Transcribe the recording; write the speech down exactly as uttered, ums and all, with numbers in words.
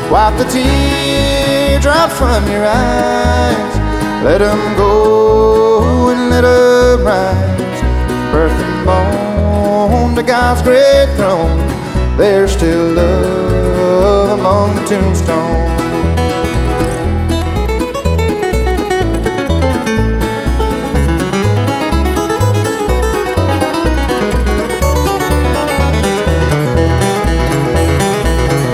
Wipe the teardrops from your eyes. Let them go and let them rise. Birth and bone to God's great throne. There's still love among the tombstones.